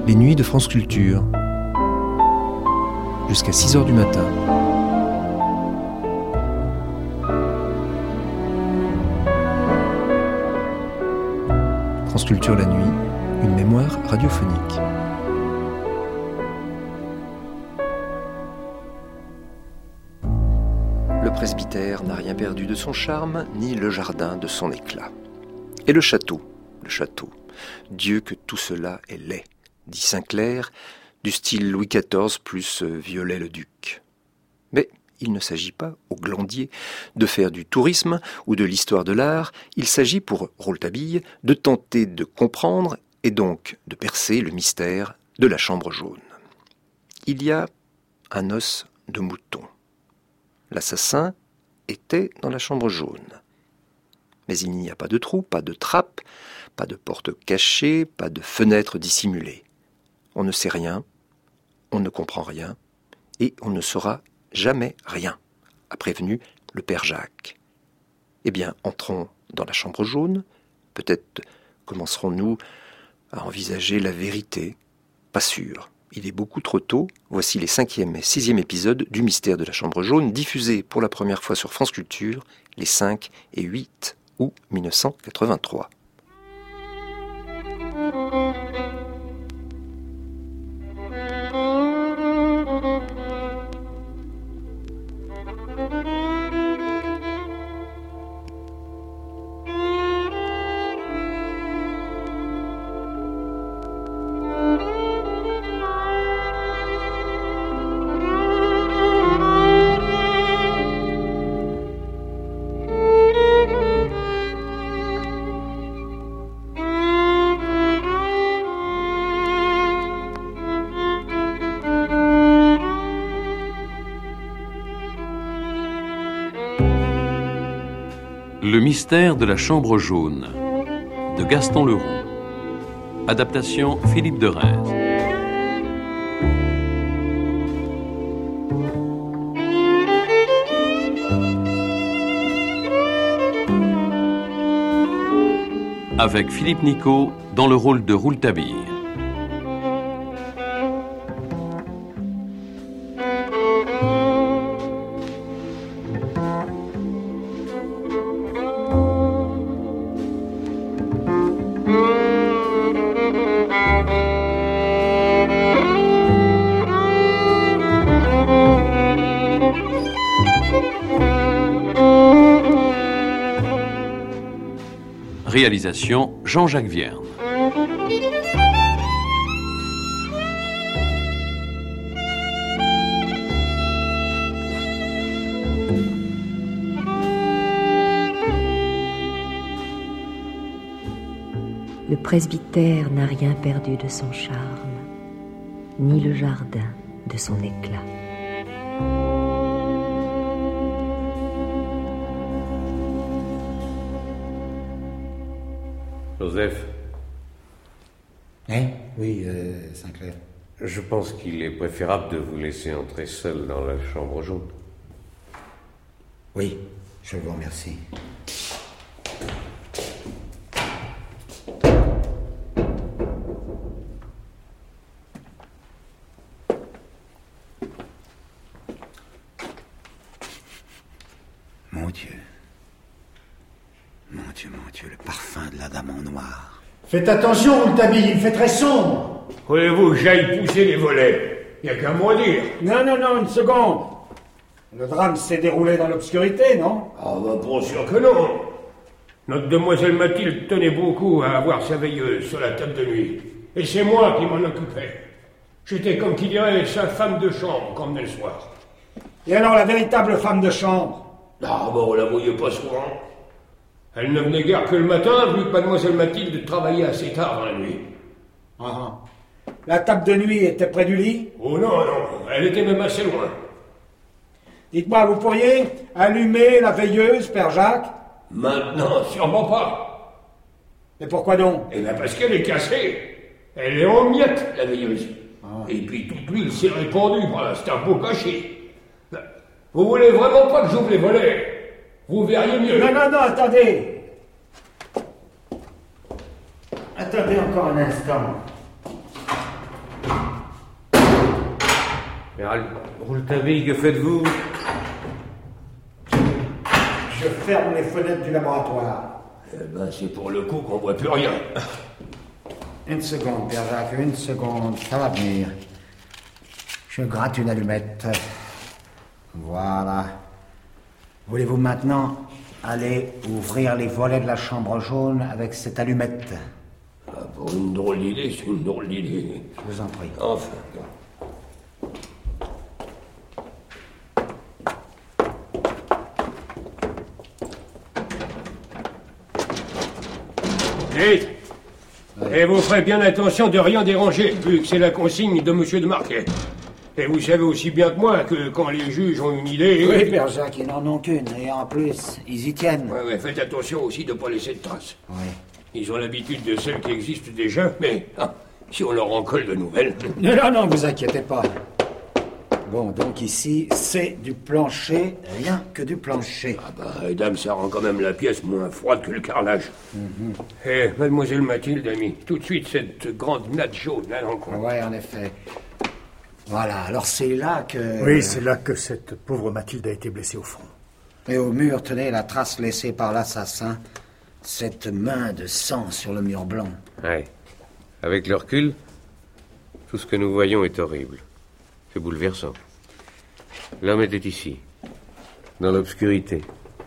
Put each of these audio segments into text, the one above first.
Les nuits de France Culture. Jusqu'à 6h du matin. France Culture la nuit, une mémoire radiophonique. Le presbytère n'a rien perdu de son charme, ni le jardin de son éclat. Et le château, Dieu que tout cela est laid, dit Saint-Clair, du style Louis XIV plus Viollet-le-Duc. Mais il ne s'agit pas, au Glandier, de faire du tourisme ou de l'histoire de l'art, il s'agit pour Rouletabille de tenter de comprendre et donc de percer le mystère de la chambre jaune. Il y a un os de mouton. L'assassin était dans la chambre jaune. Mais il n'y a pas de trou, pas de trappe, pas de porte cachée, pas de fenêtre dissimulée. On ne sait rien, on ne comprend rien, et on ne saura jamais rien, a prévenu le père Jacques. Eh bien, entrons dans la chambre jaune, peut-être commencerons-nous à envisager la vérité. Pas sûr, il est beaucoup trop tôt. Voici les 5e et 6e épisodes du Mystère de la chambre jaune, diffusés pour la première fois sur France Culture les 5 et 8 août 1983. Le mystère de la chambre jaune de Gaston Leroux. Adaptation Philippe de Reims. Avec Philippe Nicot dans le rôle de Rouletabille. Réalisation Jean-Jacques Vierne. Le presbytère n'a rien perdu de son charme, ni le jardin de son éclat. Joseph. Oui, Saint-Clair. Je pense qu'il est préférable de vous laisser entrer seul dans la chambre jaune. Oui, je vous remercie. Mon Dieu, le parfum de la dame en noir. Faites attention, Rouletabille, il fait très sombre. Voulez-vous que j'aille pousser les volets? Il n'y a qu'un mot à dire. Non, une seconde. Le drame s'est déroulé dans l'obscurité, non? Ah pas sûr que non. Notre demoiselle Mathilde tenait beaucoup à avoir sa veilleuse sur la table de nuit. Et c'est moi qui m'en occupais. J'étais comme qui dirait sa femme de chambre, comme le soir. Et alors la véritable femme de chambre? On la voyait pas souvent. Elle ne venait guère que le matin, vu que mademoiselle Mathilde travaillait assez tard dans la nuit. La table de nuit était près du lit? Oh non, elle était même assez loin. Dites-moi, vous pourriez allumer la veilleuse, père Jacques? Maintenant, sûrement pas. Mais pourquoi donc? Eh bien parce qu'elle est cassée. Elle est en miettes, la veilleuse. Et puis toute l'huile s'est répandue, c'est un beau gâchis. Vous voulez vraiment pas que j'ouvre les volets? Vous verriez mieux. Non, attendez. Attendez encore un instant. Amiral Rouletabille, que faites-vous? Je ferme les fenêtres du laboratoire. Eh ben, c'est pour le coup qu'on voit plus rien. Une seconde, Pierre Jacques, une seconde, ça va venir. Je gratte une allumette. Voilà. Voulez-vous maintenant aller ouvrir les volets de la chambre jaune avec cette allumette? Ah, pour une drôle d'idée, c'est une drôle d'idée. Je vous en prie. Enfin. Vite! Et vous ferez bien attention de rien déranger, vu que c'est la consigne de monsieur de Marquet. Et vous savez aussi bien que moi que quand les juges ont une idée... Oui, Père Jacques, ils n'en ont qu'une. Et en plus, ils y tiennent. Ouais, faites attention aussi de ne pas laisser de traces. Oui. Ils ont l'habitude de celles qui existent déjà, mais si on leur en colle de nouvelles... Non, vous inquiétez pas. Bon, donc ici, c'est du plancher, rien que du plancher. Ah bah, dame, ça rend quand même la pièce moins froide que le carrelage. Eh, mademoiselle Mathilde a mis tout de suite cette grande natte jaune là dans le coin. Ouais, en effet. Voilà, alors c'est là que... Oui, c'est là que cette pauvre Mathilde a été blessée au front. Et au mur, tenez, la trace laissée par l'assassin. Cette main de sang sur le mur blanc. Ouais. Avec le recul, tout ce que nous voyons est horrible. C'est bouleversant. L'homme était ici, dans l'obscurité.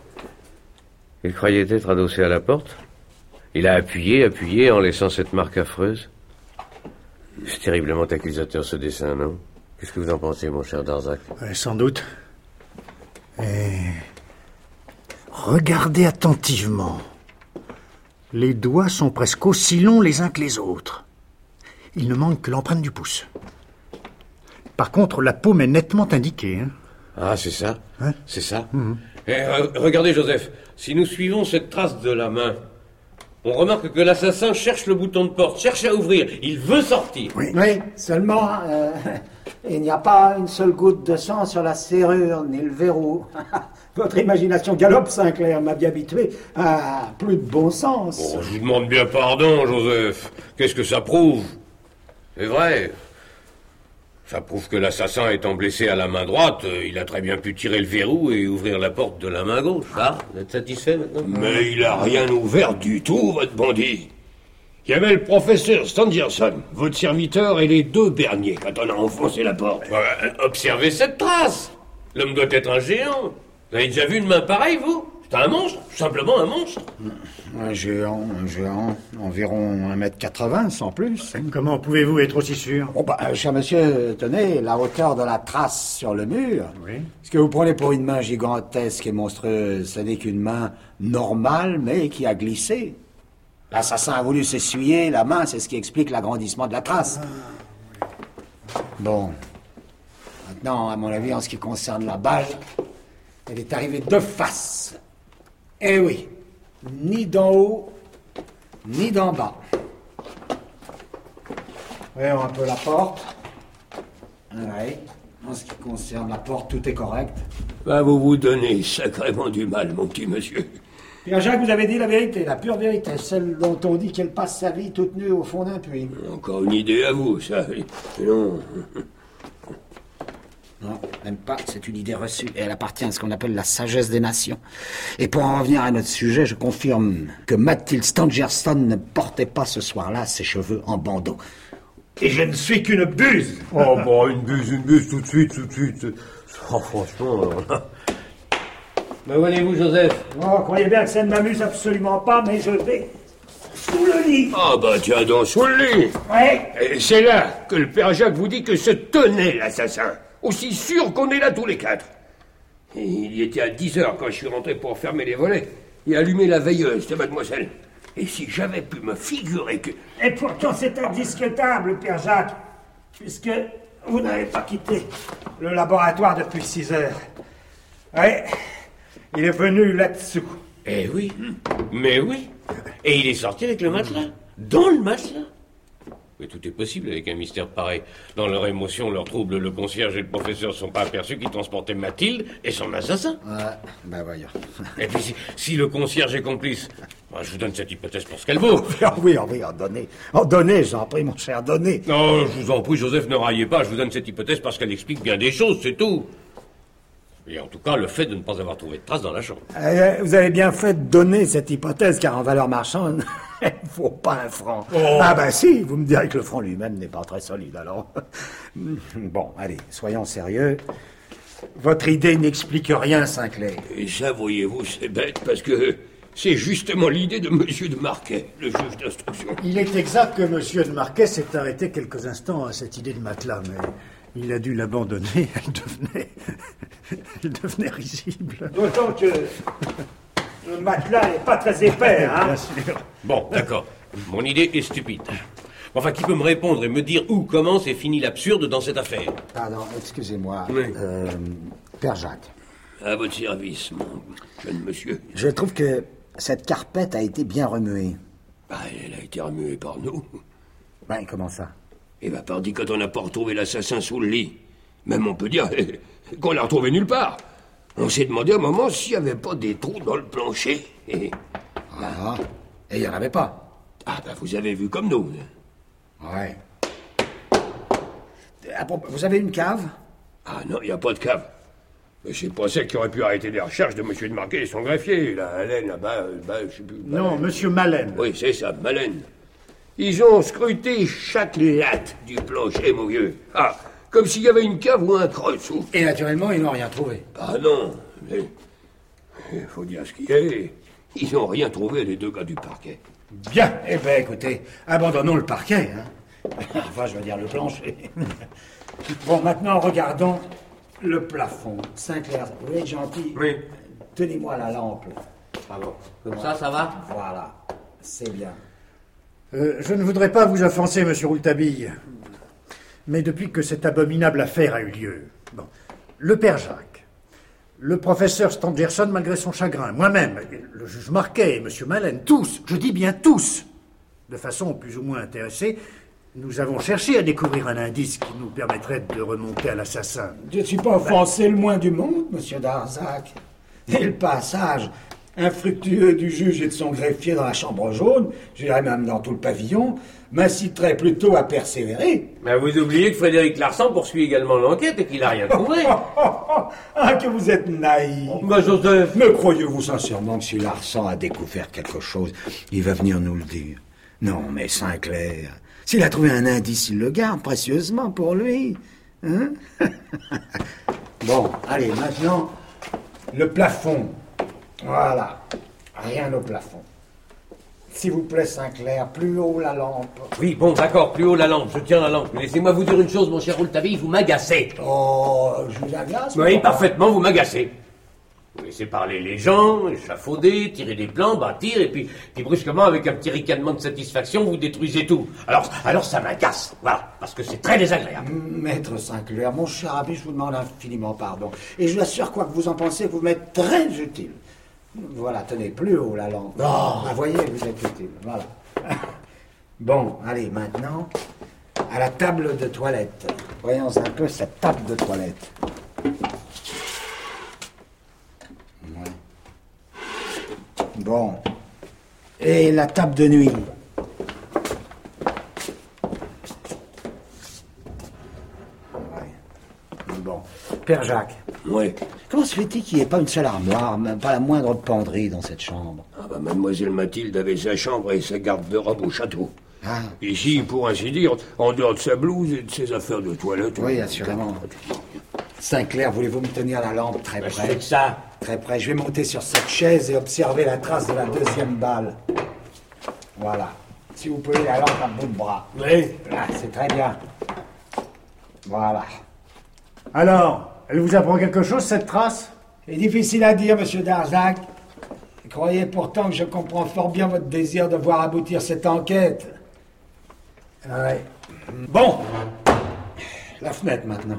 Il croyait être adossé à la porte. Il a appuyé, en laissant cette marque affreuse. C'est terriblement accusateur, ce dessin, non? Qu'est-ce que vous en pensez, mon cher Darzac? Sans doute. Et... regardez attentivement. Les doigts sont presque aussi longs les uns que les autres. Il ne manque que l'empreinte du pouce. Par contre, la paume est nettement indiquée. Hein. Ah, c'est ça? Hein? C'est ça? Regardez, Joseph, si nous suivons cette trace de la main, on remarque que l'assassin cherche le bouton de porte, cherche à ouvrir, il veut sortir. Oui, seulement, il n'y a pas une seule goutte de sang sur la serrure, ni le verrou. Votre imagination galope, Sinclair, m'a bien habitué à plus de bon sens. Oh, je vous demande bien pardon, Joseph. Qu'est-ce que ça prouve? C'est vrai. Ça prouve que l'assassin étant blessé à la main droite, il a très bien pu tirer le verrou et ouvrir la porte de la main gauche. Ah, vous êtes satisfait maintenant? Mais il a rien ouvert du tout, votre bandit. Il y avait le professeur Stangerson, votre serviteur, et les deux Bernier quand on a enfoncé la porte. Observez cette trace. L'homme doit être un géant. Vous avez déjà vu une main pareille, vous? C'est un monstre, tout simplement un monstre. Un géant, environ 1m80, sans plus. Comment pouvez-vous être aussi sûr? Bon, cher monsieur, tenez, la hauteur de la trace sur le mur. Oui. Ce que vous prenez pour une main gigantesque et monstrueuse, ce n'est qu'une main normale, mais qui a glissé. L'assassin a voulu s'essuyer la main, c'est ce qui explique l'agrandissement de la trace. Bon. Maintenant, à mon avis, en ce qui concerne la balle, elle est arrivée de face. Eh oui, ni d'en haut, ni d'en bas. Voyons un peu la porte. Oui, en ce qui concerne la porte, tout est correct. Bah, vous vous donnez sacrément du mal, mon petit monsieur. Pierre-Jacques, vous avez dit la vérité, la pure vérité, celle dont on dit qu'elle passe sa vie toute nue au fond d'un puits. Encore une idée à vous, ça. Non. Non, même pas, c'est une idée reçue, et elle appartient à ce qu'on appelle la sagesse des nations. Et pour en revenir à notre sujet, je confirme que Mathilde Stangerson ne portait pas ce soir-là ses cheveux en bandeau. Et je ne suis qu'une buse. Oh, bon, une buse, tout de suite. Oh, franchement, alors là... Mais où allez-vous, Joseph? Oh, croyez bien que ça ne m'amuse absolument pas, mais je vais sous le lit. Ah bah tiens donc, sous le lit. Ouais. Et c'est là que le père Jacques vous dit que se tenait l'assassin. Aussi sûr qu'on est là tous les quatre. Et il y était à 10h quand je suis rentré pour fermer les volets et allumer la veilleuse de mademoiselle. Et si j'avais pu me figurer que... Et pourtant, c'est indiscutable, Père Jacques, puisque vous n'avez pas quitté le laboratoire depuis 6 heures. Ouais, il est venu là-dessous. Eh oui, mais oui. Et il est sorti avec le matelas. Dans le matelas. Mais tout est possible avec un mystère pareil. Dans leur émotion, leur trouble, le concierge et le professeur ne sont pas aperçus qu'ils transportaient Mathilde et son assassin. Ouais, ben voyons. Et puis si le concierge est complice, Je vous donne cette hypothèse pour ce qu'elle vaut. Oui, en donnez, j'en prie, mon cher, donnez. Non, je vous en prie, Joseph, ne raillez pas. Je vous donne cette hypothèse parce qu'elle explique bien des choses, c'est tout. Et en tout cas, le fait de ne pas avoir trouvé de traces dans la chambre. Vous avez bien fait de donner cette hypothèse, car en valeur marchande, elle ne vaut pas un franc. Oh. Ah ben si, vous me direz que le franc lui-même n'est pas très solide, alors. Bon, allez, soyons sérieux. Votre idée n'explique rien, Sinclair. Et ça, voyez-vous, c'est bête, parce que c'est justement l'idée de Monsieur de Marquet, le juge d'instruction. Il est exact que Monsieur de Marquet s'est arrêté quelques instants à cette idée de matelas, mais il a dû l'abandonner. Elle devenait risible. D'autant que le matelas n'est pas très épais, hein. Bien sûr. Bon, d'accord. Mon idée est stupide. Enfin, qui peut me répondre et me dire où commence et finit l'absurde dans cette affaire? Pardon, excusez-moi. Oui. Père Jacques. À votre service, mon jeune monsieur. Je trouve que cette carpette a été bien remuée. Bah, elle a été remuée par nous. Ben, comment ça? Et bah, pardi, quand on n'a pas retrouvé l'assassin sous le lit. Même on peut dire qu'on l'a retrouvé nulle part. On s'est demandé à un moment s'il n'y avait pas des trous dans le plancher. Et il n'y en avait pas. ah, bah, vous avez vu comme nous. Ouais. Vous avez une cave? Ah non, il n'y a pas de cave. Mais c'est pas ça qui aurait pu arrêter les recherches de Monsieur de Marquet et son greffier. La Haleine, là-bas, je sais plus. Non, Monsieur Maleine. Oui, c'est ça, Maleine. Ils ont scruté chaque latte du plancher, mon vieux. Ah, comme s'il y avait une cave ou un creux dessous. Et naturellement, ils n'ont rien trouvé. Ah non, mais il faut dire ce qu'il y a. Ils n'ont rien trouvé, les deux gars du parquet. Bien. Eh bien, écoutez, abandonnons le parquet, hein. Enfin, je veux dire le plancher. Bon, maintenant, regardons le plafond. Sinclair, vous êtes gentil. Oui. Tenez-moi la lampe. Pardon. Comme ça va? Voilà. C'est bien. Je ne voudrais pas vous offenser, Monsieur Rouletabille, mais depuis que cette abominable affaire a eu lieu, le père Jacques, le professeur Stangerson, malgré son chagrin, moi-même, le juge Marquet et Monsieur Maleine, tous, je dis bien tous, de façon plus ou moins intéressée, nous avons cherché à découvrir un indice qui nous permettrait de remonter à l'assassin. Je ne suis pas offensé le moins du monde, Monsieur Darzac. Et le passage infructueux du juge et de son greffier dans la chambre jaune, je dirais même dans tout le pavillon, m'inciterait plutôt à persévérer. Mais vous oubliez que Frédéric Larsan poursuit également l'enquête et qu'il n'a rien trouvé. Ah, que vous êtes naïf. Bah, Joseph. Me croyez-vous sincèrement que si Larsan a découvert quelque chose, il va venir nous le dire? Non, mais Sinclair, s'il a trouvé un indice, il le garde précieusement pour lui. Hein? Bon, allez, maintenant, le plafond. Voilà, rien au plafond. S'il vous plaît, Sinclair, plus haut la lampe. Oui, bon, d'accord, plus haut la lampe, je tiens la lampe. Mais laissez-moi vous dire une chose, mon cher Rouletabille, vous m'agacez. Oh, je vous agace? Oui, parfaitement, vous m'agacez. Vous laissez parler les gens, échafauder, tirer des plans, bâtir, et puis brusquement, avec un petit ricanement de satisfaction, vous détruisez tout. Alors ça m'agace, voilà, parce que c'est très désagréable. Maître Sinclair, mon cher ami, je vous demande infiniment pardon. Et je vous assure, quoi que vous en pensez, vous m'êtes très utile. Voilà, tenez, plus haut la lampe. Ah, voyez, vous êtes utile, voilà. Bon, allez, maintenant, à la table de toilette. Voyons un peu cette table de toilette. Bon. Et la table de nuit. Ouais. Bon. Père Jacques. Oui. Comment se fait-il qu'il n'y ait pas une seule armoire, même pas la moindre penderie dans cette chambre? Ah bah, mademoiselle Mathilde avait sa chambre et sa garde-robe au château. Ah. Ici, pour ainsi dire, en dehors de sa blouse et de ses affaires de toilette. Oui, assurément. Sinclair, voulez-vous me tenir la lampe très près? Avec ça. Très près. Je vais monter sur cette chaise et observer la trace de la deuxième balle. Voilà. Si vous pouvez la lampe à bout de bras. Oui. Là, c'est très bien. Voilà. Alors, elle vous apprend quelque chose, cette trace? C'est difficile à dire, monsieur Darzac. Croyez pourtant que je comprends fort bien votre désir de voir aboutir cette enquête. Ouais. Bon. La fenêtre, maintenant.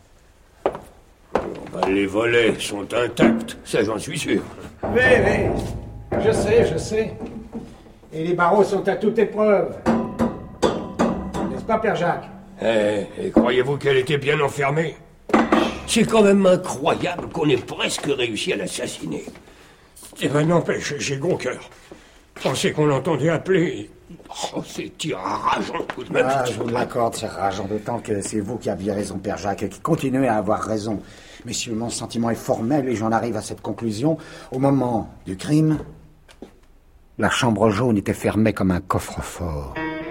Bah, les volets sont intacts, ça j'en suis sûr. Oui, oui. Je sais. Et les barreaux sont à toute épreuve. N'est-ce pas, Père Jacques? Et croyez-vous qu'elle était bien enfermée? C'est quand même incroyable qu'on ait presque réussi à l'assassiner. Eh ben n'empêche, j'ai gros cœur. pensais qu'on l'entendait appeler. Oh, c'est rageant tout de même. Ah, je vous l'accorde, c'est rageant, d'autant que c'est vous qui aviez raison, Père Jacques, et qui continuez à avoir raison. Messieurs, mon sentiment est formel et j'en arrive à cette conclusion. Au moment du crime, la chambre jaune était fermée comme un coffre-fort.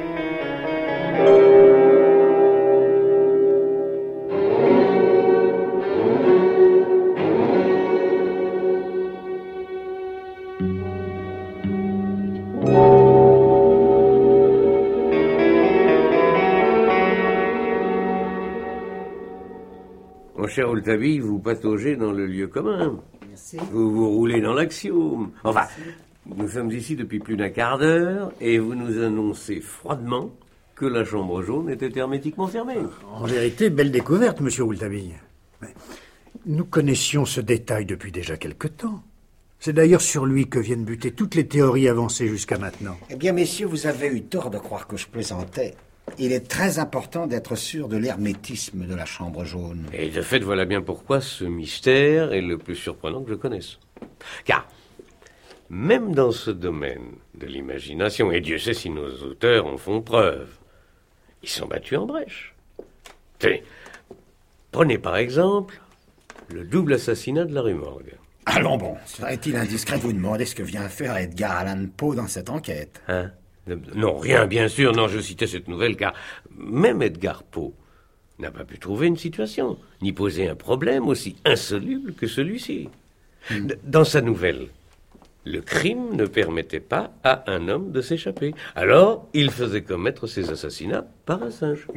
Mon cher Rouletabille, vous pataugez dans le lieu commun. Merci. Vous vous roulez dans l'axiome. Enfin, nous sommes ici depuis plus d'un quart d'heure et vous nous annoncez froidement que la chambre jaune était hermétiquement fermée. En vérité, belle découverte, monsieur Rouletabille. Mais nous connaissions ce détail depuis déjà quelque temps. C'est d'ailleurs sur lui que viennent buter toutes les théories avancées jusqu'à maintenant. Eh bien, messieurs, vous avez eu tort de croire que je plaisantais. Il est très important d'être sûr de l'hermétisme de la chambre jaune. Et de fait, voilà bien pourquoi ce mystère est le plus surprenant que je connaisse. Car, même dans ce domaine de l'imagination, et Dieu sait si nos auteurs en font preuve, ils sont battus en brèche. Tenez, prenez par exemple le double assassinat de la rue Morgue. Allons bon, serait-il indiscret de vous demander ce que vient faire Edgar Allan Poe dans cette enquête? Hein? Non, rien, bien sûr. Non, je citais cette nouvelle car même Edgar Poe n'a pas pu trouver une situation, ni poser un problème aussi insoluble que celui-ci. Dans sa nouvelle, le crime ne permettait pas à un homme de s'échapper. Alors, il faisait commettre ses assassinats par un singe.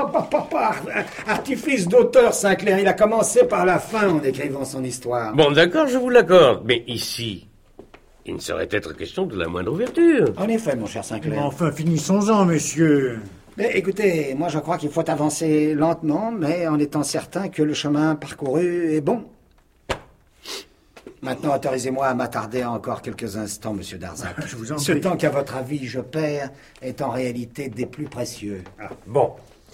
Artifice d'auteur, Sinclair. Il a commencé par la fin en écrivant son histoire. Bon, d'accord, je vous l'accorde. Mais ici, il ne saurait être question de la moindre ouverture. En effet, mon cher Sinclair. Mais enfin, finissons-en, monsieur. Mais écoutez, moi je crois qu'il faut avancer lentement, mais en étant certain que le chemin parcouru est bon. Maintenant, autorisez-moi à m'attarder encore quelques instants, monsieur Darzac. Je vous en Ce prie. temps qu'à votre avis je perds est en réalité des plus précieux. Bon.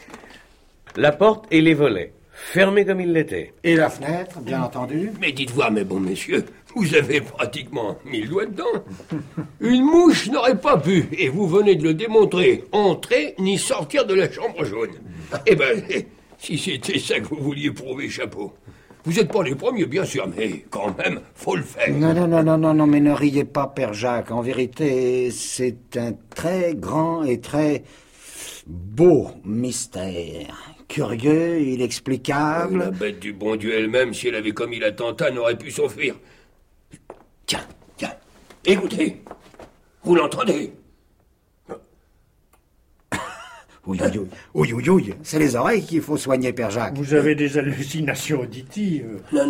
La porte et les volets, fermés comme ils l'étaient. Et la fenêtre, bien entendu. Mais dites voir, mes bons messieurs, vous avez pratiquement mis le doigt dedans. Une mouche n'aurait pas pu, et vous venez de le démontrer, entrer ni sortir de la chambre jaune. Eh ben, si c'était ça que vous vouliez prouver, chapeau. Vous n'êtes pas les premiers, bien sûr, mais quand même, faut le faire. Non, mais ne riez pas, Père Jacques. En vérité, c'est un très grand et très beau mystère. Curieux, inexplicable. La bête du bon Dieu elle-même, si elle avait commis l'attentat, n'aurait pu s'enfuir. Tiens, écoutez. Vous l'entendez? Oui, c'est les oreilles qu'il faut soigner, Père Jacques. Vous avez des hallucinations auditives. Non.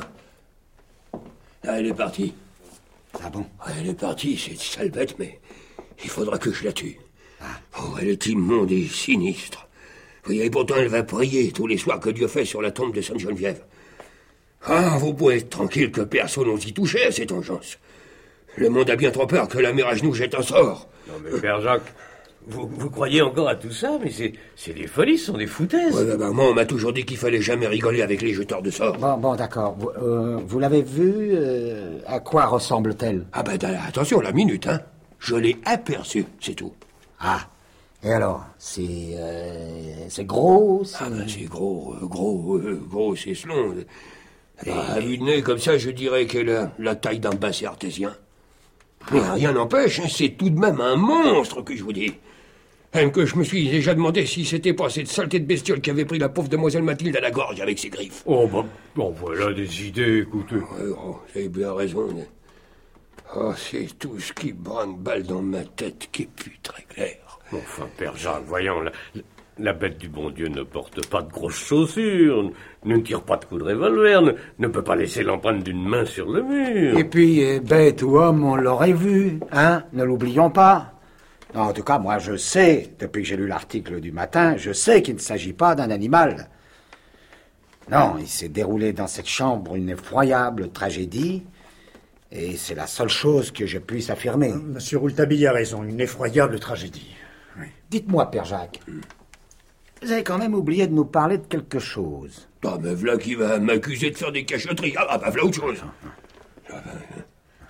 Là, elle est partie. Ah bon? Elle est partie, cette sale bête, mais il faudra que je la tue. Oh, elle est immonde et sinistre. Vous voyez, pourtant elle va prier tous les soirs que Dieu fait sur la tombe de Sainte-Geneviève. Ah, vous pouvez être tranquille que personne n'ose y toucher à cette engeance. Le monde a bien trop peur que la mère à genoux jette un sort. Non mais Père Jacques, vous croyez encore à tout ça? Mais c'est des folies, ce sont des foutaises. Ouais, moi, on m'a toujours dit qu'il fallait jamais rigoler avec les jeteurs de sorts. Bon, d'accord. Vous l'avez vue? À quoi ressemble-t-elle? Ah attention, la minute, hein. Je l'ai aperçue, c'est tout. Ah. Et alors? C'est gros? C'est gros, c'est selon. À vue de nez, comme ça, je dirais qu'elle a la taille d'un basset artésien. Mais rien n'empêche, hein, c'est tout de même un monstre que je vous dis. Même que je me suis déjà demandé si c'était pas cette saleté de bestiole qui avait pris la pauvre demoiselle Mathilde à la gorge avec ses griffes. Oh, bon, voilà des idées, écoutez. Ouais, vous avez bien raison. Oh, c'est tout ce qui branle-balle dans ma tête qui est plus très clair. Enfin, Père Jacques, voyons, la bête du bon Dieu ne porte pas de grosses chaussures, ne tire pas de coups de revolver, ne peut pas laisser l'empreinte d'une main sur le mur. Et puis, bête ou homme, on l'aurait vu, hein? Ne l'oublions pas. Non, en tout cas, moi, je sais, depuis que j'ai lu l'article du matin, je sais qu'il ne s'agit pas d'un animal. Non, il s'est déroulé dans cette chambre une effroyable tragédie, et c'est la seule chose que je puisse affirmer. Monsieur Rouletabille a raison, une effroyable tragédie. Oui. Dites-moi, Père Jacques, vous avez quand même oublié de nous parler de quelque chose. Ah, mais voilà qui va m'accuser de faire des cachotteries. Ah, v'là autre chose.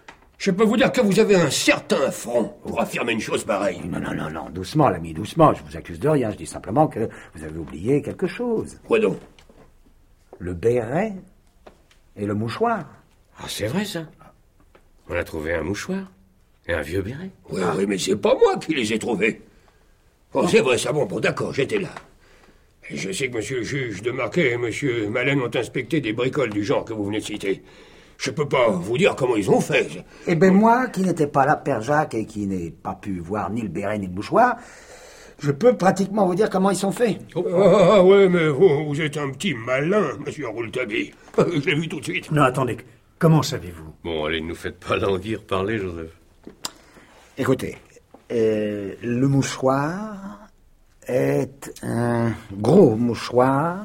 Je peux vous dire que vous avez un certain front pour affirmer une chose pareille. Non, doucement, l'ami, doucement. Je vous accuse de rien, je dis simplement que vous avez oublié quelque chose. Quoi donc? Le béret et le mouchoir. Ah, c'est vrai, ça. On a trouvé un mouchoir et un vieux béret. Oui, mais c'est pas moi qui les ai trouvés. Oh, c'est vrai, ça, bon, d'accord, j'étais là. Et je sais que monsieur le juge de Marquet et monsieur Malen ont inspecté des bricoles du genre que vous venez de citer. Je peux pas vous dire comment ils ont fait. Eh ben moi, qui n'étais pas là, Père Jacques, et qui n'ai pas pu voir ni le béret ni le mouchoir, je peux pratiquement vous dire comment ils sont faits. Ah ouais, mais vous êtes un petit malin, monsieur Rouletabille. Je l'ai vu tout de suite. Non, attendez, comment savez-vous? Bon, allez, ne nous faites pas languir, parlez, Joseph. Écoutez, le mouchoir est un gros mouchoir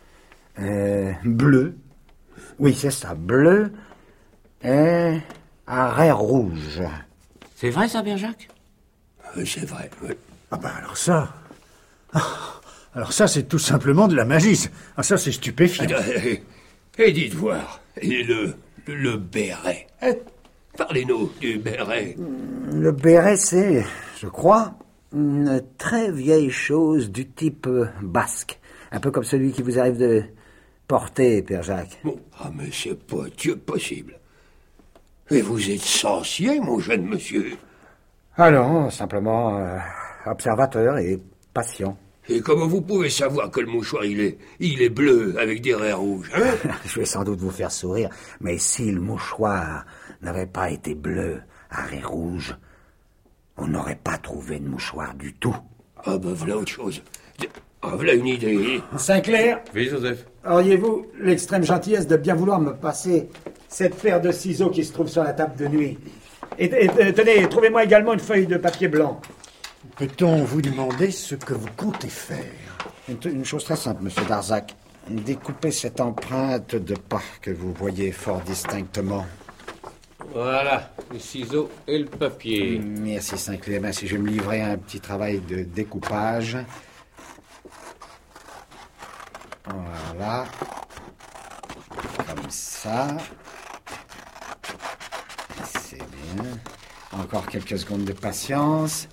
bleu. Oui, c'est ça, bleu et à raie rouge. C'est vrai, ça, Père Jacques? C'est vrai, oui. Ah ben alors ça... Alors ça, c'est tout simplement de la magie. Ah, ça, c'est stupéfiant. Et dites voir, et le béret, hein? Parlez-nous du béret. Le béret, c'est, je crois, une très vieille chose du type basque. Un peu comme celui qui vous arrive de porter, Père Jacques. Bon, ah, mais c'est pas Dieu possible. Et vous êtes sorcier, mon jeune monsieur? Ah non, simplement observateur et patient. Et comment vous pouvez savoir que le mouchoir, il est bleu avec des raies rouges, hein? Je vais sans doute vous faire sourire, mais si le mouchoir n'avait pas été bleu à raies rouges, on n'aurait pas trouvé de mouchoir du tout. Ah ben voilà autre chose. Ah, voilà une idée. Sinclair, Oui, Joseph. auriez-vous l'extrême gentillesse de bien vouloir me passer cette paire de ciseaux qui se trouve sur la table de nuit? Et tenez, trouvez-moi également une feuille de papier blanc. Peut-on vous demander ce que vous comptez faire? Une chose très simple, monsieur Darzac. Découpez cette empreinte de pas que vous voyez fort distinctement. Voilà, les ciseaux et le papier. Merci Saint-Clair. Ben, si je vais me livrer à un petit travail de découpage. Voilà. Comme ça. C'est bien. Encore quelques secondes de patience.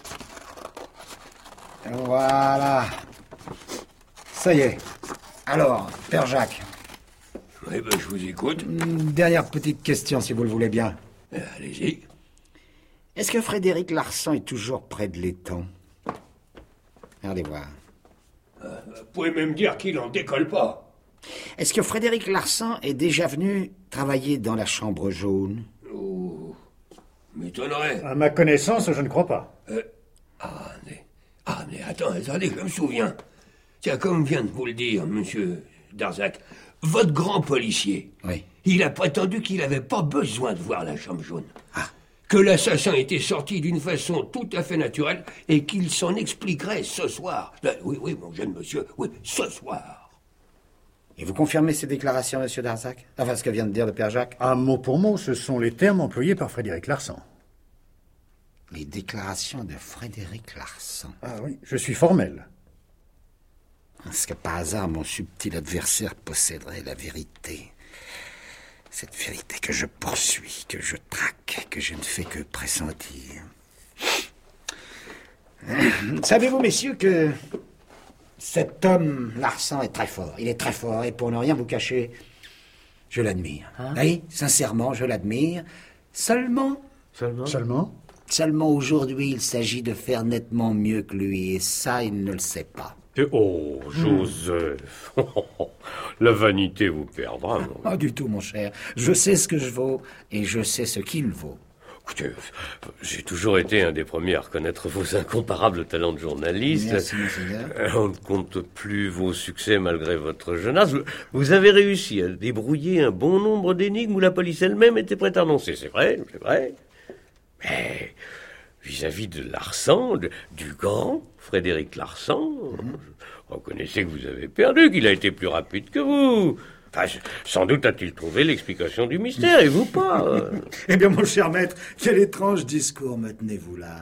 Voilà. Ça y est. Alors, Père Jacques. Oui, ben je vous écoute. Une dernière petite question, si vous le voulez bien. Allez-y. Est-ce que Frédéric Larsan est toujours près de l'étang? Regardez voir. Vous pouvez même dire qu'il en décolle pas. Est-ce que Frédéric Larsan est déjà venu travailler dans la chambre jaune? Oh, m'étonnerait. À ma connaissance, je ne crois pas. Mais attendez, je me souviens. Tiens, comme vient de vous le dire, monsieur Darzac, votre grand policier, Oui. il a prétendu qu'il n'avait pas besoin de voir la chambre jaune. Que l'assassin était sorti d'une façon tout à fait naturelle et qu'il s'en expliquerait ce soir. Oui, mon jeune monsieur, oui, ce soir. Et vous confirmez ces déclarations, monsieur Darzac? Enfin, ce que vient de dire le Père Jacques? Ah, mot pour mot, ce sont les termes employés par Frédéric Larsan. Les déclarations de Frédéric Larsan. Ah oui, je suis formel. Est-ce que par hasard mon subtil adversaire posséderait la vérité? Cette vérité que je poursuis, que je traque, que je ne fais que pressentir. Savez-vous, messieurs, que cet homme, Larsan, est très fort. Il est très fort, et pour ne rien vous cacher, je l'admire. Oui, sincèrement, je l'admire. Seulement aujourd'hui, il s'agit de faire nettement mieux que lui, et ça, il ne le sait pas. Oh, Joseph, la vanité vous perdra, non? Pas du tout, mon cher. Je sais ce que je vaux, et je sais ce qu'il vaut. Écoutez, j'ai toujours été un des premiers à reconnaître vos incomparables talents de journaliste. Merci, monseigneur. On ne compte plus vos succès malgré votre jeune âge. Vous avez réussi à débrouiller un bon nombre d'énigmes où la police elle-même était prête à renoncer. C'est vrai. Mais vis-à-vis de Larsan, du grand Frédéric Larsan, reconnaissez que vous avez perdu, qu'il a été plus rapide que vous. Enfin, sans doute a-t-il trouvé l'explication du mystère, et vous pas. Eh bien, mon cher maître, quel étrange discours me tenez-vous là?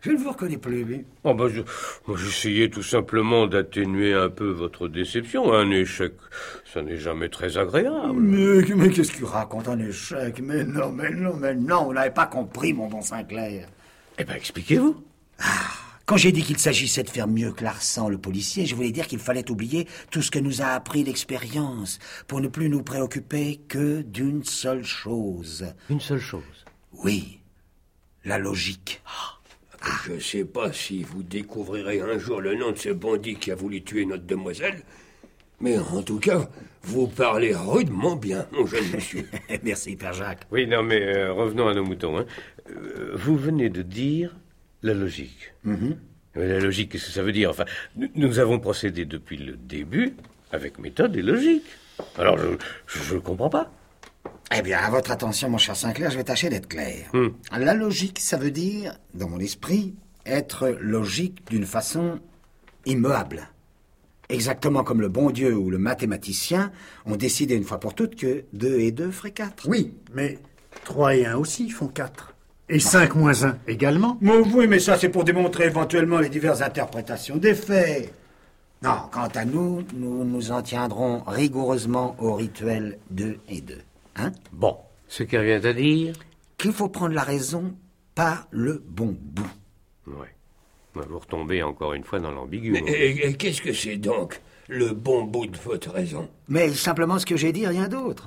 Je ne vous reconnais plus. Oh ben moi j'essayais tout simplement d'atténuer un peu votre déception. Un échec, ça n'est jamais très agréable. Mais qu'est-ce qu'il raconte, un échec? Mais non, vous n'avez pas compris, mon bon Sinclair. Eh ben, expliquez-vous. Quand j'ai dit qu'il s'agissait de faire mieux que Larsan, le policier, je voulais dire qu'il fallait oublier tout ce que nous a appris l'expérience, pour ne plus nous préoccuper que d'une seule chose. Une seule chose? Oui, la logique. Je ne sais pas si vous découvrirez un jour le nom de ce bandit qui a voulu tuer notre demoiselle, mais en tout cas, vous parlez rudement bien, mon jeune monsieur. Merci, Père Jacques. Oui, non, mais revenons à nos moutons. Vous venez de dire la logique. Mais la logique, qu'est-ce que ça veut dire? Enfin, nous avons procédé depuis le début avec méthode et logique. Alors, je ne comprends pas. Eh bien, à votre attention, mon cher Sinclair, je vais tâcher d'être clair. La logique, ça veut dire, dans mon esprit, être logique d'une façon immuable. Exactement comme le bon Dieu ou le mathématicien ont décidé une fois pour toutes que 2 et 2 feraient 4. Oui, mais 3 et 1 aussi font 4. Et 5 moins 1 également. Oui, mais ça, c'est pour démontrer éventuellement les diverses interprétations des faits. Non, quant à nous, nous nous en tiendrons rigoureusement au rituel 2 et 2. Hein? Bon, ce qui revient à dire... Qu'il faut prendre la raison par le bon bout. Ouais. Vous retombez encore une fois dans l'ambigu. Mais qu'est-ce que c'est donc, le bon bout de votre raison? Mais simplement ce que j'ai dit, rien d'autre.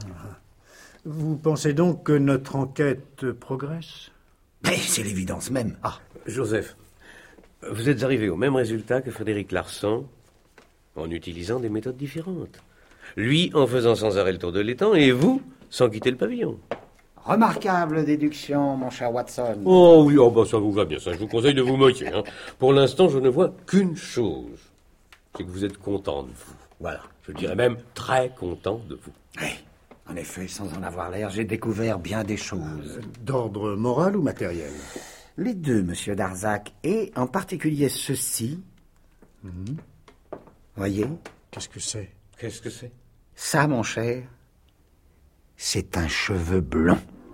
Vous pensez donc que notre enquête progresse? Mais c'est l'évidence même. Joseph, vous êtes arrivé au même résultat que Frédéric Larsan en utilisant des méthodes différentes. Lui en faisant sans arrêt le tour de l'étang et vous sans quitter le pavillon. Remarquable déduction, mon cher Watson. Oh oui, ça vous va bien, ça. Je vous conseille de vous moquer. Pour l'instant, je ne vois qu'une chose. C'est que vous êtes content de vous. Voilà. Je dirais même très content de vous. Oui, en effet, sans en avoir l'air, j'ai découvert bien des choses. D'ordre moral ou matériel? Les deux, monsieur Darzac, et en particulier ceci. Voyez? Qu'est-ce que c'est? Qu'est-ce que c'est? Ça, mon cher, c'est un cheveu blond.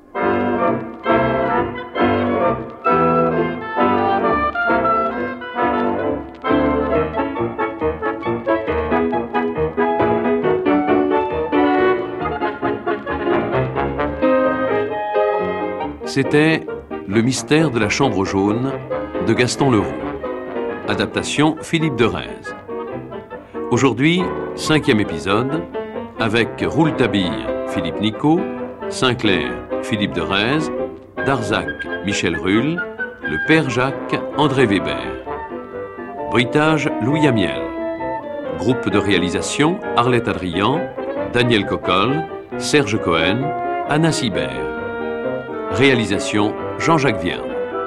C'était Le mystère de la chambre jaune de Gaston Leroux. Adaptation Philippe de Rhèze. Aujourd'hui, 5e épisode, avec Rouletabille, Philippe Nicot, Sinclair, Philippe de Rhèze, Darzac, Michel Rulle, le Père Jacques, André Weber. Bruitage, Louis Amiel. Groupe de réalisation, Arlette Adrian, Daniel Cocolle, Serge Cohen, Anna Sibert. Réalisation, Jean-Jacques Vierne.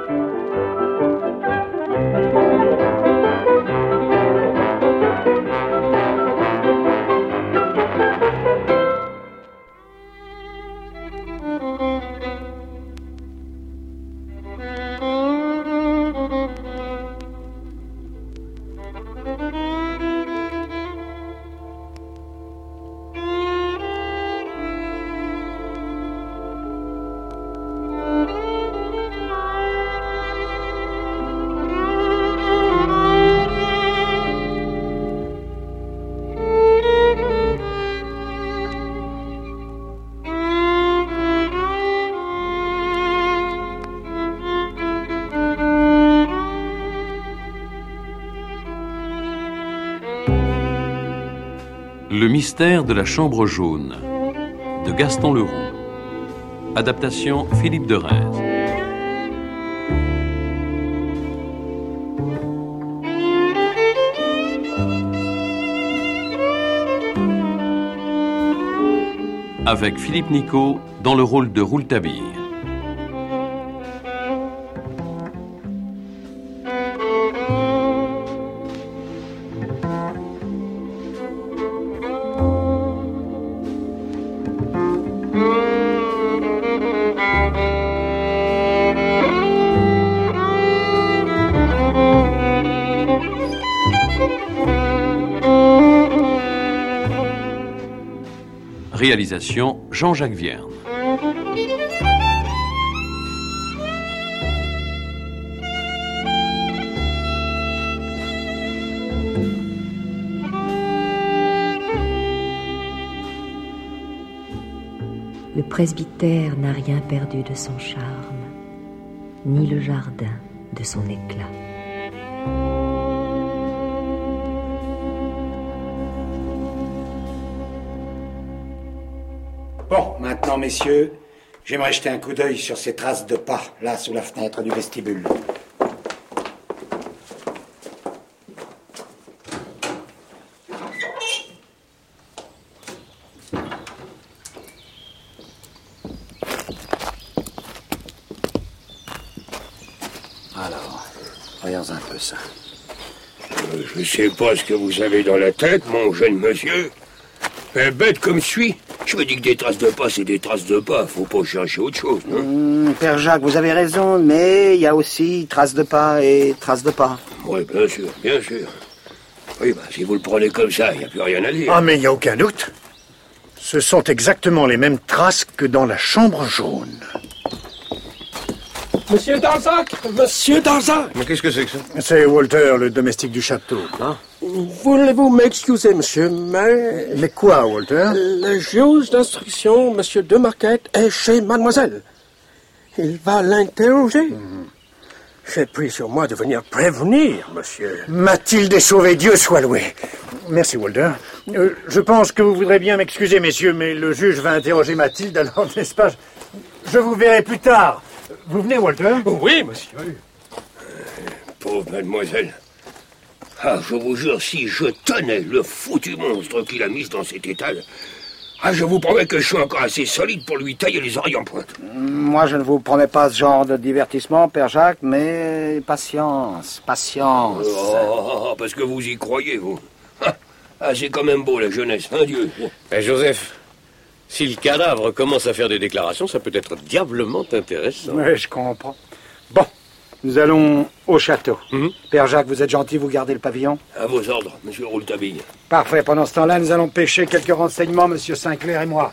Le mystère de la chambre jaune de Gaston Leroux. Adaptation Philippe de Rhèze. Avec Philippe Nicot dans le rôle de Rouletabille. Réalisation Jean-Jacques Vierne. Le presbytère n'a rien perdu de son charme, ni le jardin de son éclat. Bon, maintenant, messieurs, j'aimerais jeter un coup d'œil sur ces traces de pas, là, sous la fenêtre du vestibule. Alors, voyons un peu ça. Je sais pas ce que vous avez dans la tête, mon jeune monsieur. Mais bête comme je suis, je me dis que des traces de pas, c'est des traces de pas. Faut pas chercher autre chose, non? Père Jacques, vous avez raison, mais il y a aussi traces de pas et traces de pas. Oui, bien sûr, bien sûr. Oui, si vous le prenez comme ça, il n'y a plus rien à dire. Ah, mais il n'y a aucun doute. Ce sont exactement les mêmes traces que dans la chambre jaune. Monsieur Darzac! Monsieur Darzac! Mais qu'est-ce que c'est que ça? C'est Walter, le domestique du château. Voulez-vous m'excuser, monsieur, mais... Mais quoi, Walter? Le juge d'instruction, monsieur de Marquette, est chez mademoiselle. Il va l'interroger. J'ai pris sur moi de venir prévenir, monsieur. Mathilde est sauvée, Dieu soit loué. Merci, Walter. Je pense que vous voudrez bien m'excuser, messieurs, mais le juge va interroger Mathilde, alors, n'est-ce pas? Je vous verrai plus tard. Vous venez, Walter? Oui, monsieur. Pauvre mademoiselle. Ah, je vous jure, si je tenais le foutu monstre qu'il a mis dans cet état, je vous promets que je suis encore assez solide pour lui tailler les oreilles en pointe. Moi, je ne vous promets pas ce genre de divertissement, Père Jacques, mais patience, patience. Parce que vous y croyez, vous. C'est quand même beau, la jeunesse, hein, Dieu. Joseph, si le cadavre commence à faire des déclarations, ça peut être diablement intéressant. Oui, je comprends. Bon, nous allons au château. Père Jacques, vous êtes gentil, vous gardez le pavillon? À vos ordres, monsieur Rouletabille. Parfait, pendant ce temps-là, nous allons pêcher quelques renseignements, monsieur Sinclair et moi.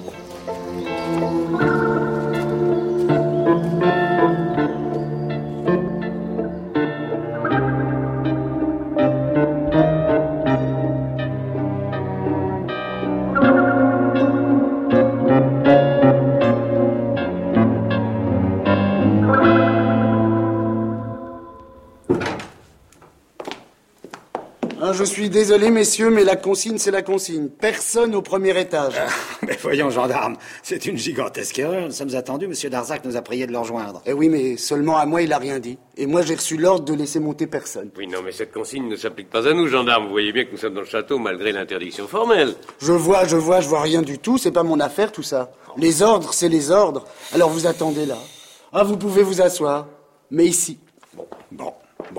Je suis désolé, messieurs, mais la consigne, c'est la consigne. Personne au premier étage. Mais voyons, gendarme, c'est une gigantesque erreur. Nous sommes attendus, monsieur Darzac nous a prié de le rejoindre. Eh oui, mais seulement à moi, il a rien dit. Et moi, j'ai reçu l'ordre de laisser monter personne. Oui, non, mais cette consigne ne s'applique pas à nous, gendarmes. Vous voyez bien que nous sommes dans le château, malgré l'interdiction formelle. Je vois rien du tout. C'est pas mon affaire, tout ça. Les ordres, c'est les ordres. Alors vous attendez là. Ah, vous pouvez vous asseoir. Mais ici. Bon.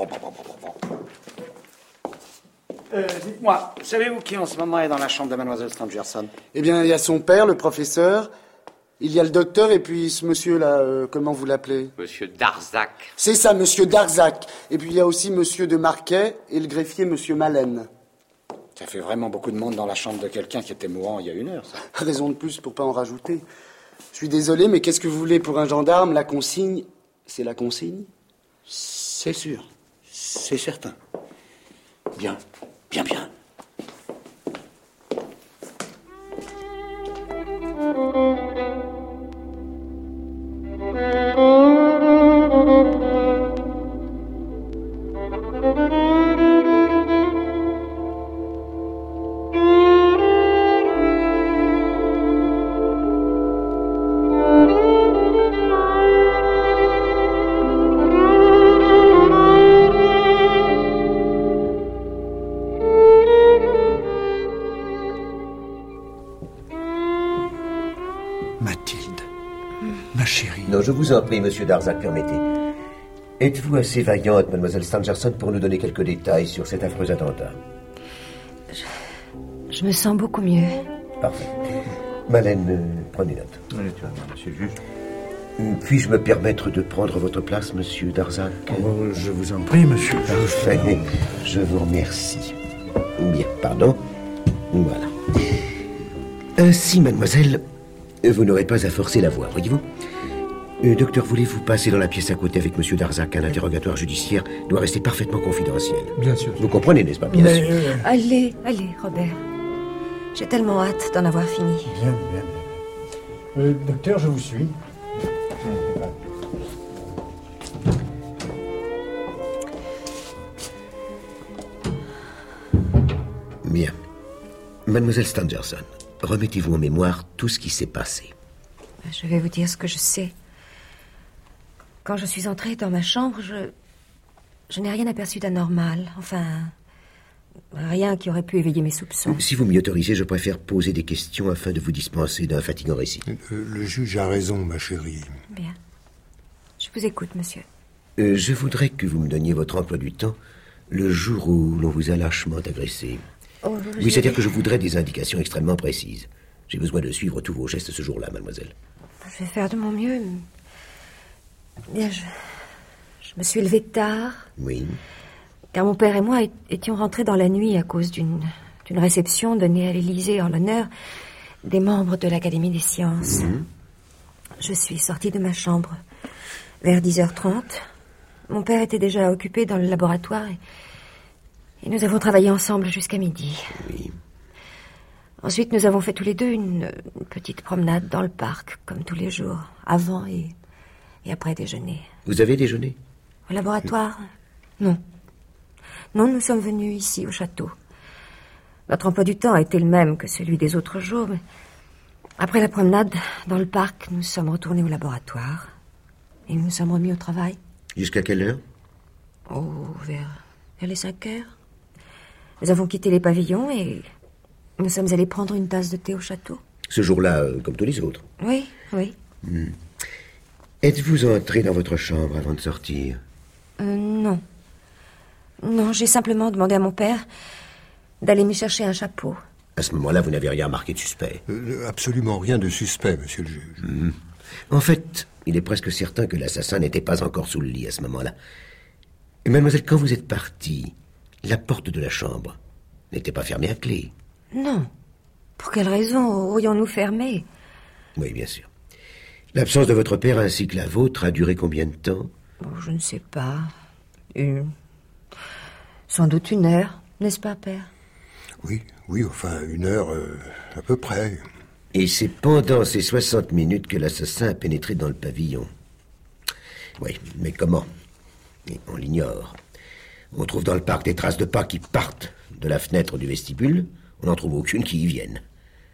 Dites-moi, savez-vous qui en ce moment est dans la chambre de mademoiselle Stangerson? Eh bien, il y a son père, le professeur, il y a le docteur, et puis ce monsieur-là, comment vous l'appelez? Monsieur Darzac. C'est ça, monsieur Darzac. Et puis il y a aussi monsieur de Marquet et le greffier, monsieur Maleine. Ça fait vraiment beaucoup de monde dans la chambre de quelqu'un qui était mourant il y a 1 heure, ça. Raison de plus pour pas en rajouter. Je suis désolé, mais qu'est-ce que vous voulez pour un gendarme? La consigne, c'est la consigne? C'est sûr, c'est certain. Bien. Mathilde, ma chérie. Non, je vous en prie, monsieur Darzac, permettez. Êtes-vous assez vaillante, mademoiselle Stangerson, pour nous donner quelques détails sur cet affreux attentat? Je me sens beaucoup mieux. Parfait. Maleine, prenez note. Allez, tu vas voir, monsieur le juge. Puis-je me permettre de prendre votre place, monsieur Darzac? Oh, je vous en prie, monsieur. Parfait. Je vous remercie. Bien, pardon. Voilà. Ainsi, mademoiselle, vous n'aurez pas à forcer la voix, voyez-vous? Docteur, voulez-vous passer dans la pièce à côté avec monsieur Darzac? Un interrogatoire judiciaire doit rester parfaitement confidentiel. Bien sûr. Vous comprenez, n'est-ce pas? Bien sûr. Allez, Robert. J'ai tellement hâte d'en avoir fini. Bien. Docteur, je vous suis. Bien. Mademoiselle Stangerson, remettez-vous en mémoire tout ce qui s'est passé. Je vais vous dire ce que je sais. Quand je suis entrée dans ma chambre, je n'ai rien aperçu d'anormal. Enfin, rien qui aurait pu éveiller mes soupçons. Si vous m'y autorisez, je préfère poser des questions afin de vous dispenser d'un fatigant récit. Le juge a raison, ma chérie. Bien. Je vous écoute, monsieur. Je voudrais que vous me donniez votre emploi du temps le jour où l'on vous a lâchement agressé. Oh, oui, c'est-à-dire que je voudrais des indications extrêmement précises. J'ai besoin de suivre tous vos gestes ce jour-là, mademoiselle. Je vais faire de mon mieux. Bien, je me suis levée tard. Oui. Car mon père et moi étions rentrés dans la nuit à cause d'une réception donnée à l'Élysée en l'honneur des membres de l'Académie des sciences. Je suis sortie de ma chambre vers 10h30. Mon père était déjà occupé dans le laboratoire et nous avons travaillé ensemble jusqu'à midi. Oui. Ensuite, nous avons fait tous les deux une petite promenade dans le parc, comme tous les jours, avant et après déjeuner. Vous avez déjeuné? Au laboratoire? Non. Non, nous sommes venus ici, au château. Notre emploi du temps a été le même que celui des autres jours, mais après la promenade dans le parc, nous sommes retournés au laboratoire et nous nous sommes remis au travail. Jusqu'à quelle heure? Oh, vers les 5 heures. Nous avons quitté les pavillons et nous sommes allés prendre une tasse de thé au château. Ce jour-là, comme tous les autres? Oui, oui. Êtes-vous entré dans votre chambre avant de sortir? Non. Non, j'ai simplement demandé à mon père d'aller me chercher un chapeau. À ce moment-là, vous n'avez rien remarqué de suspect? Absolument rien de suspect, monsieur le juge. En fait, il est presque certain que l'assassin n'était pas encore sous le lit à ce moment-là. Et mademoiselle, quand vous êtes partie, la porte de la chambre n'était pas fermée à clé? Non. Pour quelle raison aurions-nous fermé? Oui, bien sûr. L'absence de votre père ainsi que la vôtre a duré combien de temps? Je ne sais pas. Sans doute 1 heure, n'est-ce pas, père? Oui, enfin, 1 heure à peu près. Et c'est pendant ces 60 minutes que l'assassin a pénétré dans le pavillon. Oui, mais comment? On l'ignore. On trouve dans le parc des traces de pas qui partent de la fenêtre du vestibule. On n'en trouve aucune qui y vienne.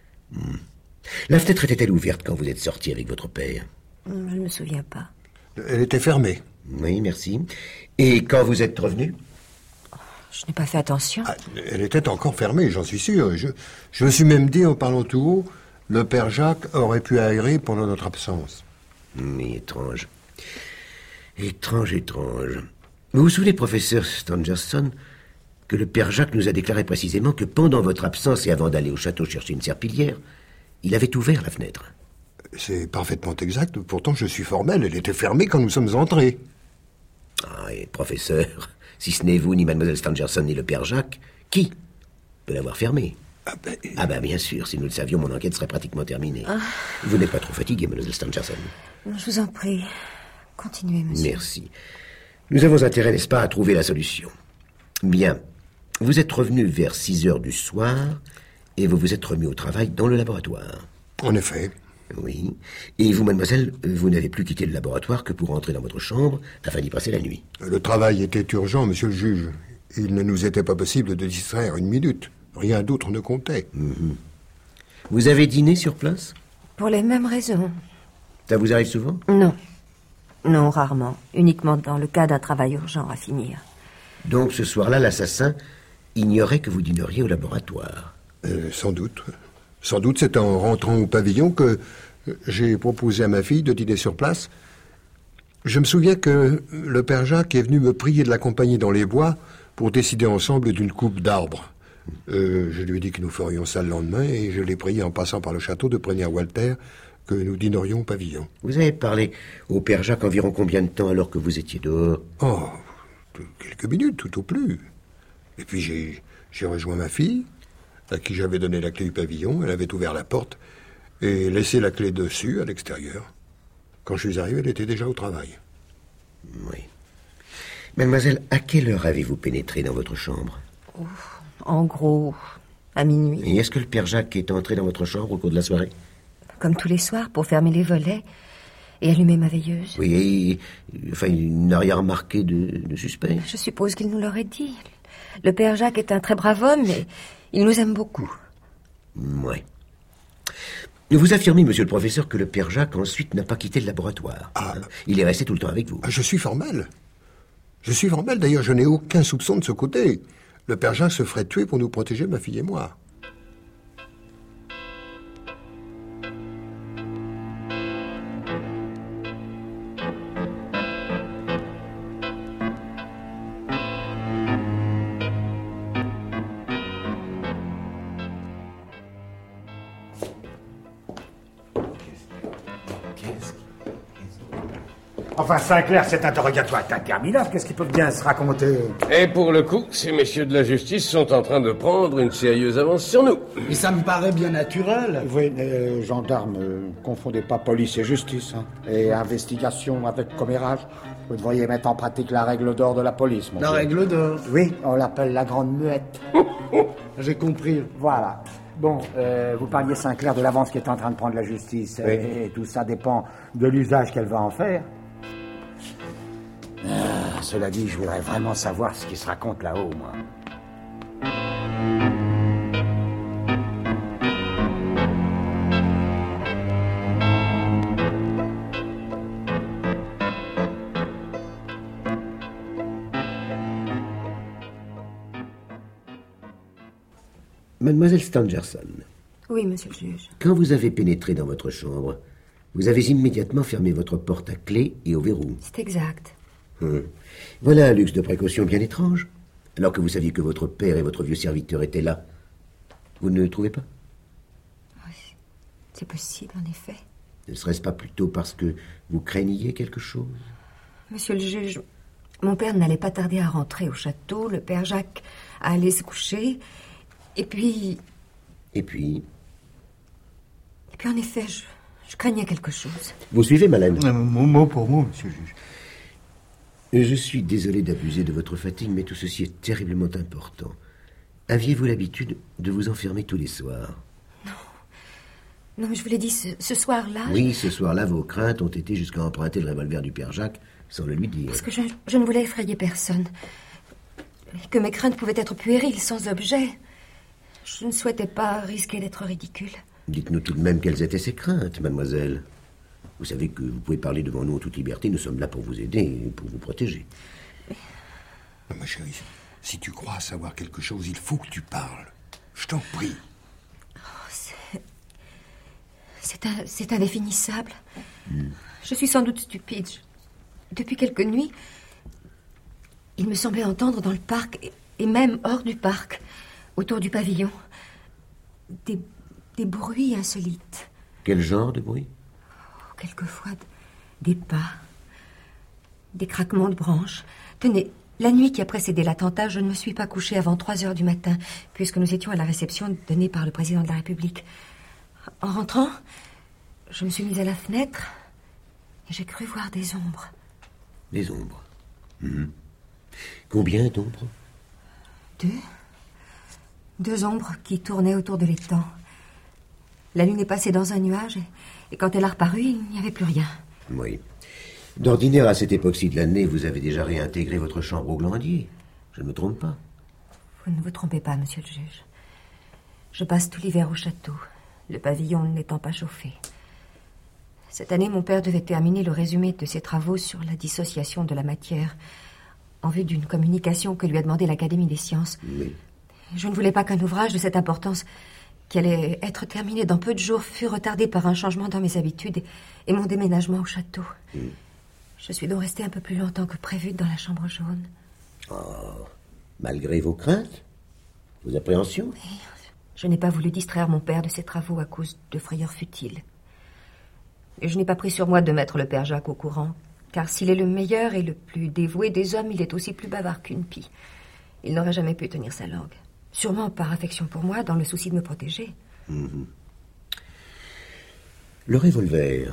La fenêtre était-elle ouverte quand vous êtes sorti avec votre père? Je ne me souviens pas. Elle était fermée. Oui, merci. Et quand vous êtes revenu? Je n'ai pas fait attention. Elle était encore fermée, j'en suis sûr. Je me suis même dit, en parlant tout haut, le père Jacques aurait pu aérer pendant notre absence. Mais étrange. Étrange. Vous vous souvenez, professeur Stangerson, que le père Jacques nous a déclaré précisément que pendant votre absence et avant d'aller au château chercher une serpillière, il avait ouvert la fenêtre. C'est parfaitement exact. Pourtant, je suis formel. Elle était fermée quand nous sommes entrés. Et professeur, si ce n'est vous, ni mademoiselle Stangerson, ni le père Jacques, qui peut l'avoir fermée? Bien sûr. Si nous le savions, mon enquête serait pratiquement terminée. Vous n'êtes pas trop fatiguée, mademoiselle Stangerson? Je vous en prie. Continuez, monsieur. Merci. Nous avons intérêt, n'est-ce pas, à trouver la solution. Bien. Vous êtes revenu vers 6 heures du soir et vous vous êtes remis au travail dans le laboratoire. En effet. Oui. Et vous, mademoiselle, vous n'avez plus quitté le laboratoire que pour entrer dans votre chambre afin d'y passer la nuit. Le travail était urgent, monsieur le juge. Il ne nous était pas possible de distraire 1 minute. Rien d'autre ne comptait. Vous avez dîné sur place? Pour les mêmes raisons. Ça vous arrive souvent? Non, rarement. Uniquement dans le cas d'un travail urgent à finir. Donc ce soir-là, l'assassin ignorait que vous dîneriez au laboratoire? Sans doute. Sans doute, c'est en rentrant au pavillon que j'ai proposé à ma fille de dîner sur place. Je me souviens que le père Jacques est venu me prier de l'accompagner dans les bois pour décider ensemble d'une coupe d'arbres. Je lui ai dit que nous ferions ça le lendemain et je l'ai prié en passant par le château de prévenir Walter que nous dînerions au pavillon. Vous avez parlé au père Jacques environ combien de temps alors que vous étiez dehors? Quelques minutes, tout au plus. Et puis j'ai rejoint ma fille, à qui j'avais donné la clé du pavillon. Elle avait ouvert la porte et laissé la clé dessus, à l'extérieur. Quand je suis arrivé, elle était déjà au travail. Oui. Mademoiselle, à quelle heure avez-vous pénétré dans votre chambre? En gros, à minuit. Et est-ce que le père Jacques est entré dans votre chambre au cours de la soirée? comme tous les soirs, pour fermer les volets et allumer ma veilleuse. Oui, enfin, il n'a rien remarqué de suspect. Je suppose qu'il nous l'aurait dit. Le père Jacques est un très brave homme, mais il nous aime beaucoup. Ouais. Vous affirmez, monsieur le professeur, que le père Jacques, ensuite, n'a pas quitté le laboratoire. Il est resté tout le temps avec vous. Je suis formel. D'ailleurs, je n'ai aucun soupçon de ce côté. Le père Jacques se ferait tuer pour nous protéger, ma fille et moi. Enfin, Sinclair, cet interrogatoire est interminable. Qu'est-ce qu'ils peuvent bien se raconter? Et pour le coup, ces messieurs de la justice sont en train de prendre une sérieuse avance sur nous. Mais ça me paraît bien naturel. Oui, gendarmes, confondez pas police et justice. Hein. Et investigation avec commérage. Vous devriez mettre en pratique la règle d'or de la police, mon La vieux. règle d'or? Oui, on l'appelle la grande muette. J'ai compris. Voilà. Bon, vous parliez, Sinclair, de l'avance qui est en train de prendre la justice. Oui. Et tout ça dépend de l'usage qu'elle va en faire. Cela dit, je voudrais vraiment savoir ce qui se raconte là-haut, moi. Mademoiselle Stangerson, Oui, monsieur le juge. quand vous avez pénétré dans votre chambre, vous avez immédiatement fermé votre porte à clé et au verrou. C'est exact. Voilà un luxe de précaution bien étrange, alors que vous saviez que votre père et votre vieux serviteur étaient là. Vous ne le trouvez pas? Oui, c'est possible, en effet. Ne serait-ce pas plutôt parce que vous craigniez quelque chose? Monsieur le juge, mon père n'allait pas tarder à rentrer au château, le père Jacques à aller se coucher, et puis... Et puis, en effet, je craignais quelque chose. vous suivez, Malène? Mot pour mot, monsieur le juge. Je suis désolé d'abuser de votre fatigue, mais tout ceci est terriblement important. Aviez-vous l'habitude de vous enfermer tous les soirs? Non, mais je vous l'ai dit, ce soir-là... Oui, ce soir-là, vos craintes ont été jusqu'à emprunter le revolver du père Jacques sans le lui dire. Parce que je ne voulais effrayer personne. Et que mes craintes pouvaient être puériles, sans objet. Je ne souhaitais pas risquer d'être ridicule. Dites-nous tout de même quelles étaient ces craintes, mademoiselle. Vous savez que vous pouvez parler devant nous en toute liberté. Nous sommes là pour vous aider et pour vous protéger. Ma chérie, si tu crois savoir quelque chose, il faut que tu parles. Je t'en prie. C'est indéfinissable. Je suis sans doute stupide. Depuis quelques nuits, il me semblait entendre dans le parc, et même hors du parc, autour du pavillon, des bruits insolites. Quel genre de bruit? Quelquefois, des pas, des craquements de branches. Tenez, la nuit qui a précédé l'attentat, je ne me suis pas couchée avant 3 heures du matin, puisque nous étions à la réception donnée par le président de la République. En rentrant, je me suis mise à la fenêtre et j'ai cru voir des ombres. Des ombres. Combien d'ombres? 2 ombres qui tournaient autour de l'étang. La lune est passée dans un nuage et quand elle a reparu, il n'y avait plus rien. Oui. D'ordinaire, à cette époque-ci de l'année, vous avez déjà réintégré votre chambre au Glandier. Je ne me trompe pas. Vous ne vous trompez pas, monsieur le juge. Je passe tout l'hiver au château, le pavillon n'étant pas chauffé. Cette année, mon père devait terminer le résumé de ses travaux sur la dissociation de la matière en vue d'une communication que lui a demandé l'Académie des sciences. Oui. Je ne voulais pas qu'un ouvrage de cette importance, qui allait être terminé dans peu de jours, fût retardé par un changement dans mes habitudes et mon déménagement au château. Je suis donc restée un peu plus longtemps que prévu dans la chambre jaune. Oh, malgré vos craintes? Vos appréhensions? Oui, je n'ai pas voulu distraire mon père de ses travaux à cause de frayeurs futiles. Et je n'ai pas pris sur moi de mettre le père Jacques au courant, car s'il est le meilleur et le plus dévoué des hommes, il est aussi plus bavard qu'une pie. Il n'aurait jamais pu tenir sa langue. Sûrement par affection pour moi, dans le souci de me protéger. Le revolver.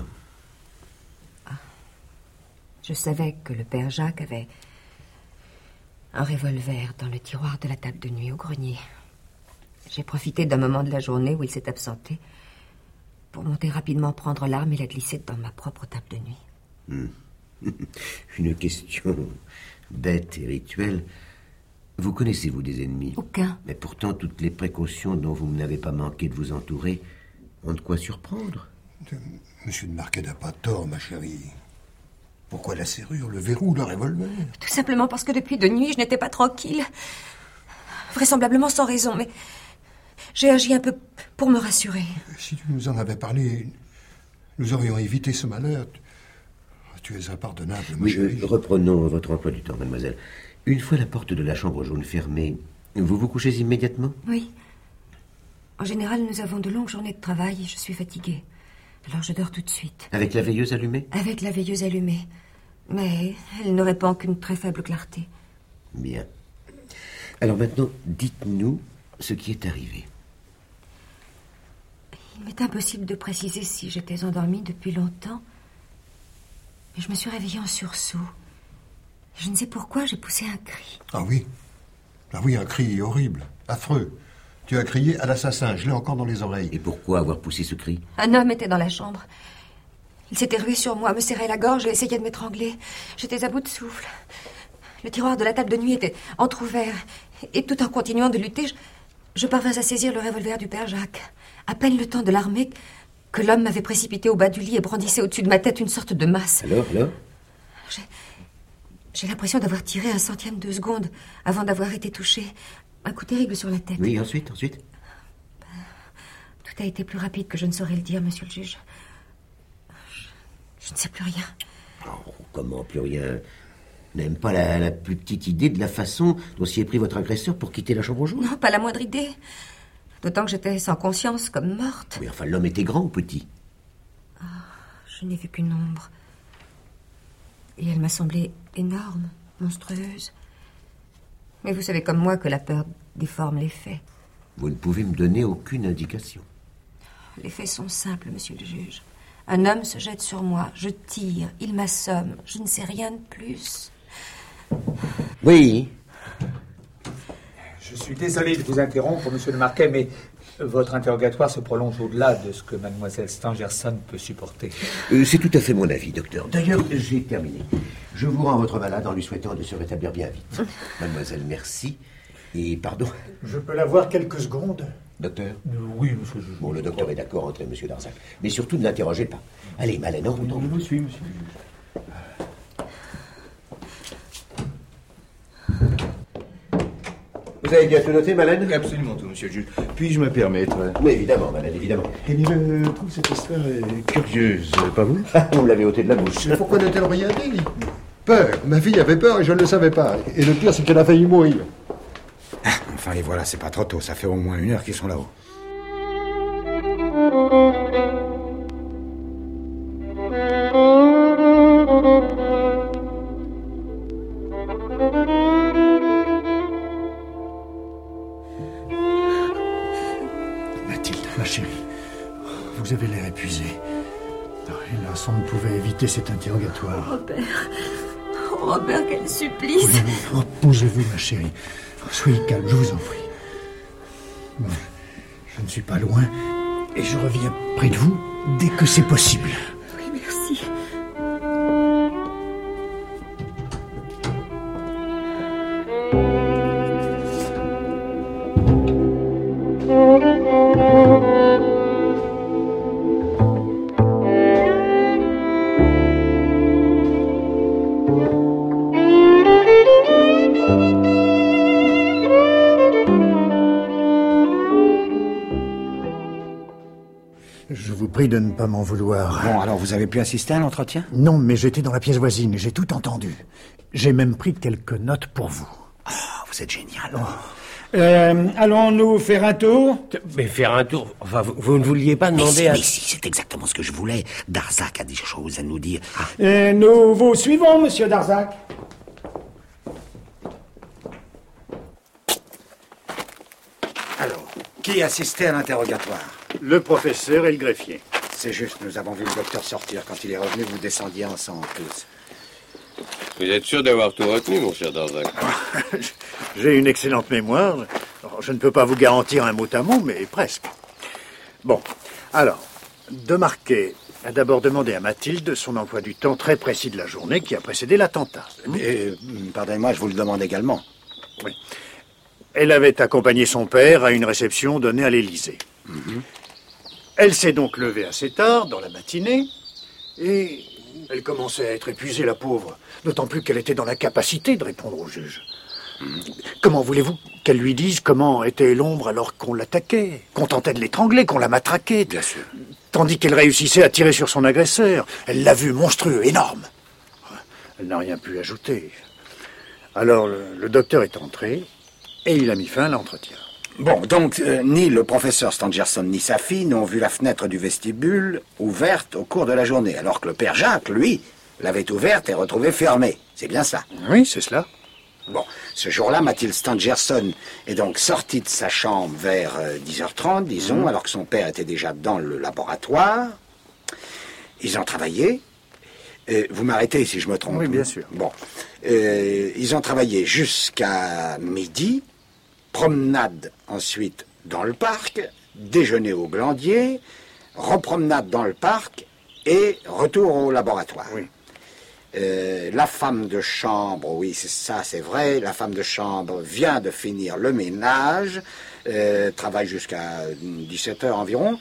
Je savais que le père Jacques avait un revolver dans le tiroir de la table de nuit au grenier. J'ai profité d'un moment de la journée où il s'est absenté pour monter rapidement prendre l'arme et la glisser dans ma propre table de nuit. Une question bête et rituelle. Vous connaissez-vous des ennemis? Aucun. Mais pourtant, toutes les précautions dont vous n'avez pas manqué de vous entourer ont de quoi surprendre. Monsieur de Marquet n'a pas tort, ma chérie. Pourquoi la serrure, le verrou, le revolver? Tout simplement parce que depuis 2 nuits, je n'étais pas tranquille. Vraisemblablement sans raison, mais j'ai agi un peu pour me rassurer. Si tu nous en avais parlé, nous aurions évité ce malheur. Tu es impardonnable, ma chérie. Reprenons votre emploi du temps, mademoiselle. Une fois la porte de la chambre jaune fermée, vous vous couchez immédiatement? Oui. En général, nous avons de longues journées de travail et je suis fatiguée. Alors je dors tout de suite. Avec la veilleuse allumée? Avec la veilleuse allumée. Mais elle ne répand qu'une très faible clarté. Bien. Alors maintenant, dites-nous ce qui est arrivé. Il m'est impossible de préciser si j'étais endormie depuis longtemps. Mais je me suis réveillée en sursaut. Je ne sais pourquoi, j'ai poussé un cri. Ah oui, un cri horrible, affreux. Tu as crié à l'assassin, je l'ai encore dans les oreilles. Et pourquoi avoir poussé ce cri? Un homme était dans la chambre. Il s'était rué sur moi, me serrait la gorge et essayait de m'étrangler. J'étais à bout de souffle. Le tiroir de la table de nuit était entrouvert. Et tout en continuant de lutter, je parvins à saisir le revolver du père Jacques. À peine le temps de l'armer que l'homme m'avait précipité au bas du lit et brandissait au-dessus de ma tête une sorte de masse. Alors J'ai l'impression d'avoir tiré 1/100 de seconde avant d'avoir été touché. Un coup terrible sur la tête. Oui, ensuite Tout a été plus rapide que je ne saurais le dire, monsieur le juge. Je ne sais plus rien. Oh, comment plus rien? Même pas la plus petite idée de la façon dont s'y est pris votre agresseur pour quitter la chambre jaune? Non, pas la moindre idée. D'autant que j'étais sans conscience, comme morte. Mais enfin, l'homme était grand ou petit? Je n'ai vu qu'une ombre. Et elle m'a semblé énorme, monstrueuse. Mais vous savez comme moi que la peur déforme les faits. Vous ne pouvez me donner aucune indication. Les faits sont simples, monsieur le juge. Un homme se jette sur moi, je tire, il m'assomme, je ne sais rien de plus. Oui. Je suis désolé de vous interrompre, monsieur le Marquet, mais votre interrogatoire se prolonge au-delà de ce que mademoiselle Stangerson peut supporter. C'est tout à fait mon avis, docteur. D'ailleurs, j'ai terminé. Je vous rends votre malade en lui souhaitant de se rétablir bien vite. Mademoiselle, merci. Et pardon. Je peux l'avoir quelques secondes? Docteur? Oui, monsieur le juge. Bon, le docteur est d'accord, entrez, monsieur Darzac. Mais surtout, ne l'interrogez pas. Allez, Malène, en route. Je vous suis, monsieur le juge. Vous avez bien tout noté, Malène? Absolument tout, monsieur le juge. Puis-je me permettre? Oui, évidemment, Malène, évidemment. Eh bien, je trouve cette histoire curieuse, pas vous? Vous me l'avez ôté de la bouche. Mais pourquoi n'a-t-elle rien dit? Peur. Ma fille avait peur et je ne le savais pas. Et le pire, c'est qu'elle a failli mourir. Enfin, les voilà, c'est pas trop tôt. Ça fait au moins 1 heure qu'ils sont là-haut. Mathilde, ma chérie, vous avez l'air épuisée. Hélas, on ne pouvait éviter cet interrogatoire. Robert, quel supplice! Oui, reposez-vous, ma chérie. Soyez calme, je vous en prie. Bon, je ne suis pas loin et je reviens près de vous dès que c'est possible. Oui, merci. Je vous prie de ne pas m'en vouloir. Bon, alors vous avez pu assister à l'entretien? Non, mais j'étais dans la pièce voisine et j'ai tout entendu. J'ai même pris quelques notes pour vous. Oh, vous êtes génial. Allons-nous faire un tour? Mais faire un tour? Enfin, vous ne vouliez pas demander Mais si, c'est exactement ce que je voulais. Darzac a des choses à nous dire. Nous vous suivons, monsieur Darzac. Alors, qui assistait à l'interrogatoire? Le professeur et le greffier. C'est juste, nous avons vu le docteur sortir. Quand il est revenu, vous descendiez ensemble tous. Vous êtes sûr d'avoir tout retenu, mon cher Darzac? J'ai une excellente mémoire. Je ne peux pas vous garantir un mot à mot, mais presque. Bon, alors, De Marquet a d'abord demandé à Mathilde son emploi du temps très précis de la journée qui a précédé l'attentat. Pardonnez-moi, je vous le demande également. Oui. Elle avait accompagné son père à une réception donnée à l'Élysée. Elle s'est donc levée assez tard, dans la matinée, et elle commençait à être épuisée, la pauvre, d'autant plus qu'elle était dans l'incapacité de répondre au juge. Comment voulez-vous qu'elle lui dise comment était l'ombre alors qu'on l'attaquait, qu'on tentait de l'étrangler, qu'on la matraquait? Bien sûr. Tandis qu'elle réussissait à tirer sur son agresseur. Elle l'a vu monstrueux, énorme. Elle n'a rien pu ajouter. Alors le docteur est entré et il a mis fin à l'entretien. Bon, donc, ni le professeur Stangerson ni sa fille n'ont vu la fenêtre du vestibule ouverte au cours de la journée, alors que le père Jacques, lui, l'avait ouverte et retrouvée fermée. C'est bien ça? Oui, c'est cela. Bon, ce jour-là, Mathilde Stangerson est donc sortie de sa chambre vers 10h30, disons, alors que son père était déjà dans le laboratoire. Ils ont travaillé. Vous m'arrêtez si je me trompe. Oui, bien sûr. Bon, ils ont travaillé jusqu'à midi, promenade ensuite dans le parc, déjeuner au Glandier, repromenade dans le parc et retour au laboratoire. Oui. La femme de chambre, oui, c'est vrai, la femme de chambre vient de finir le ménage, travaille jusqu'à 17h environ,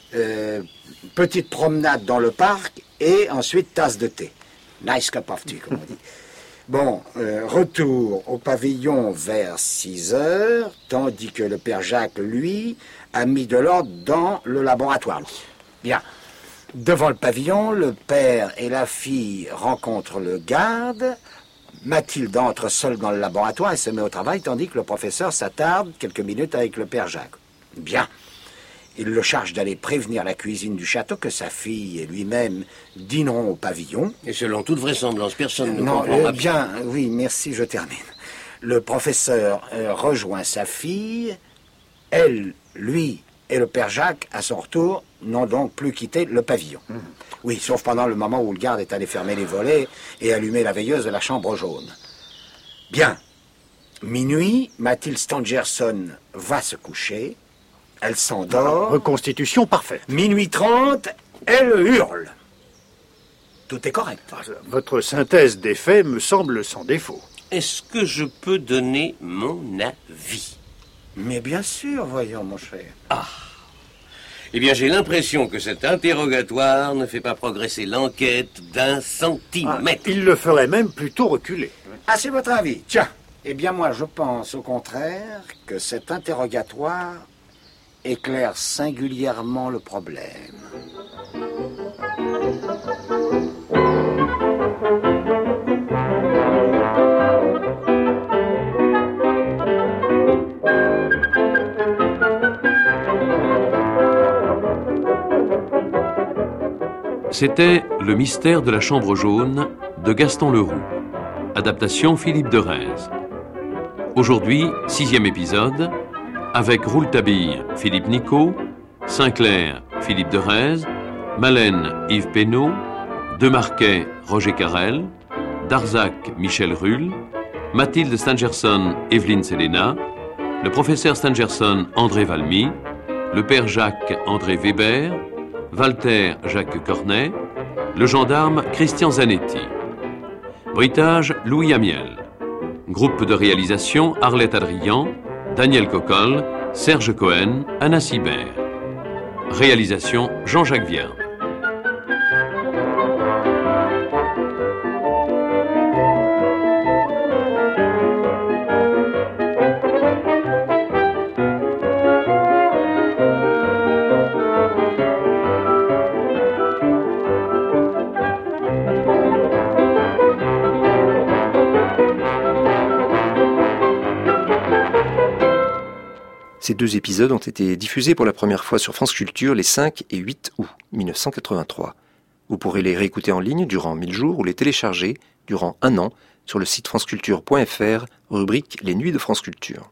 petite promenade dans le parc et ensuite tasse de thé. Nice cup of tea, comme on dit. Bon, retour au pavillon vers 6h, tandis que le père Jacques, lui, a mis de l'ordre dans le laboratoire. Bien. Devant le pavillon, le père et la fille rencontrent le garde. Mathilde entre seule dans le laboratoire et se met au travail, tandis que le professeur s'attarde quelques minutes avec le père Jacques. Bien. Il le charge d'aller prévenir la cuisine du château que sa fille et lui-même dîneront au pavillon. Et selon toute vraisemblance, personne ne Non, comprendra bien, oui, merci, je termine. Le professeur rejoint sa fille. Elle, lui et le père Jacques, à son retour, n'ont donc plus quitté le pavillon. Oui, sauf pendant le moment où le garde est allé fermer les volets et allumer la veilleuse de la chambre jaune. Bien. Minuit, Mathilde Stangerson va se coucher. Elle s'endort. Reconstitution parfaite. Minuit 30, elle hurle. Tout est correct. Votre synthèse des faits me semble sans défaut. Est-ce que je peux donner mon avis? Mais bien sûr, voyons, mon cher. Ah. Eh bien, j'ai l'impression que cet interrogatoire ne fait pas progresser l'enquête d'un centimètre. Il le ferait même plutôt reculer. Ah, c'est votre avis? Tiens. Eh bien, moi, je pense au contraire que cet interrogatoire éclaire singulièrement le problème. C'était Le mystère de la chambre jaune de Gaston Leroux. Adaptation Philippe de Rhèze. Aujourd'hui, 6e épisode, avec Rouletabille, Philippe Nicot, Sinclair, Philippe de Rhèze, Malène, Yves Pénaud, Demarquet, Roger Carrel, Darzac, Michel Rulle, Mathilde Stangerson, Evelyne Selena, le professeur Stangerson, André Valmy, le père Jacques, André Weber, Walter, Jacques Cornet, le gendarme, Christian Zanetti. Bruitage, Louis Amiel. Groupe de réalisation, Arlette Adrian, Daniel Cocolle, Serge Cohen, Anna Sibert. Réalisation, Jean-Jacques Vierne. Ces 2 épisodes ont été diffusés pour la première fois sur France Culture les 5 et 8 août 1983. Vous pourrez les réécouter en ligne durant 1000 jours ou les télécharger durant 1 an sur le site franceculture.fr, rubrique Les Nuits de France Culture.